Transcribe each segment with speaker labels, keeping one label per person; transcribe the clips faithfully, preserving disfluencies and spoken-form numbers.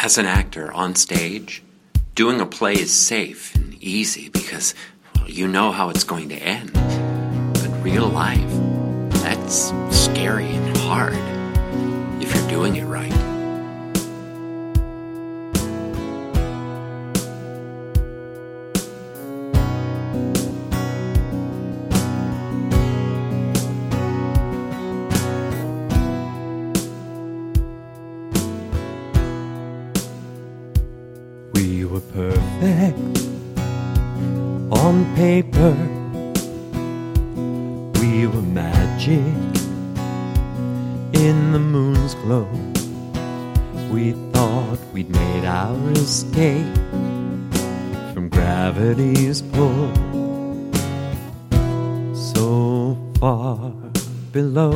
Speaker 1: As an actor on stage, doing a play is safe and easy because, well, you know how it's going to end. But real life, that's scary and hard if you're doing it right.
Speaker 2: We were perfect on paper. We were magic in the moon's glow. We thought we'd made our escape from gravity's pull, so far below.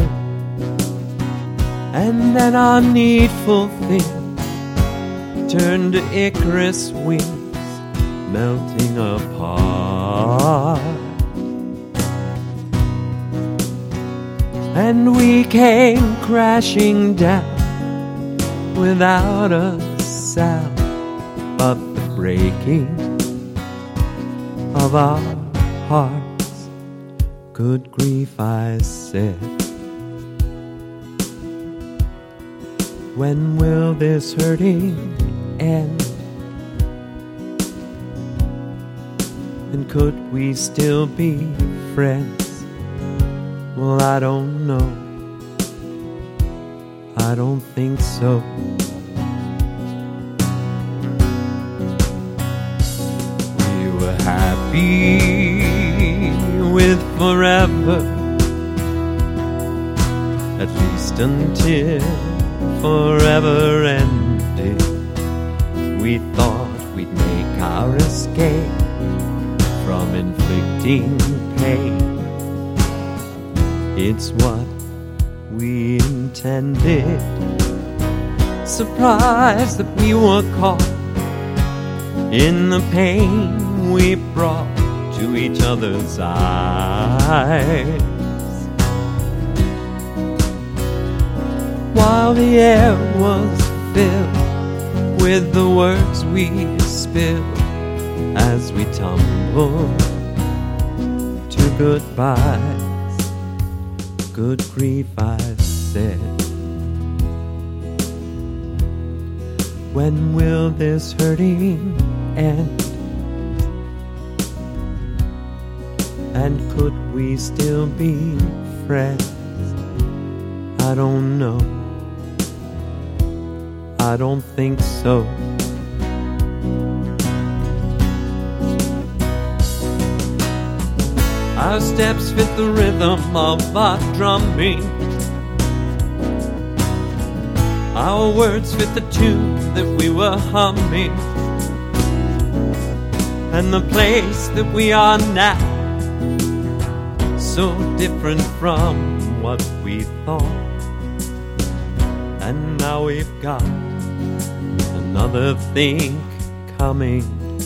Speaker 2: And then our needful thing turned to Icarus wings, melting apart. And we came crashing down without a sound but the breaking of our hearts. Good grief, I said, when will this hurting end? And could we still be friends? Well, I don't know. I don't think so. We were happy with forever, at least until forever ended. We thought we'd make our escape from inflicting pain. It's what we intended. Surprised that we were caught in the pain we brought to each other's eyes, while the air was filled with the words we spilled as we tumbled to goodbyes. Good grief, I said, when will this hurting end? And could we still be friends? I don't know. I don't think so. Our steps fit the rhythm of our drumming. Our words fit the tune that we were humming. And the place that we are now, so different from what we thought. And now we've got another thing coming.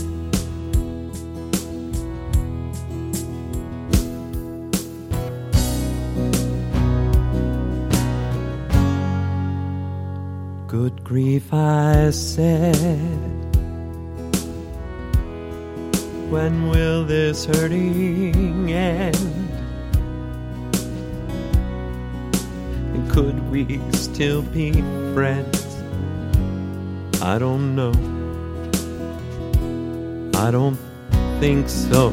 Speaker 2: Good grief, I said, when will this hurting end? And could we still be friends? I don't know. I don't think so.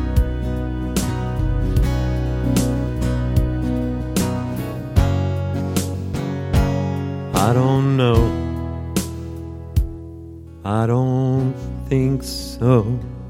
Speaker 2: I don't know. I don't think so.